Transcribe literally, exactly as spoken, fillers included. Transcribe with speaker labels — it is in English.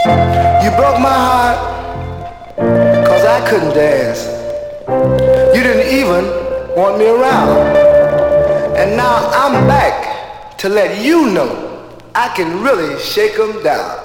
Speaker 1: You broke my heart cause I couldn't dance. You didn't even want me around. And now I'm back to let you know I can really shake 'em down.